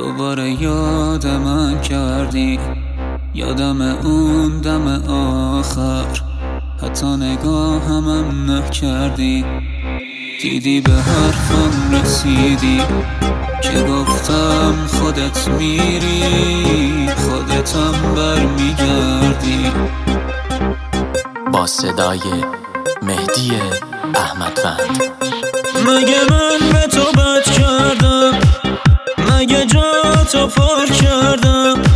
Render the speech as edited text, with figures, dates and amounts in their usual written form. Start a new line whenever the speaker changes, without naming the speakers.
دوباره یاد من کردی، یادم اون دم آخر، حتی نگاهمم نکردی. دیدی به حرفم رسیدی که گفتم خودت میری، خودتم برمیگردی.
با صدای مهدی احمدوند.
مگه من به تو بد کردم؟ مگه جا تو پر کردم؟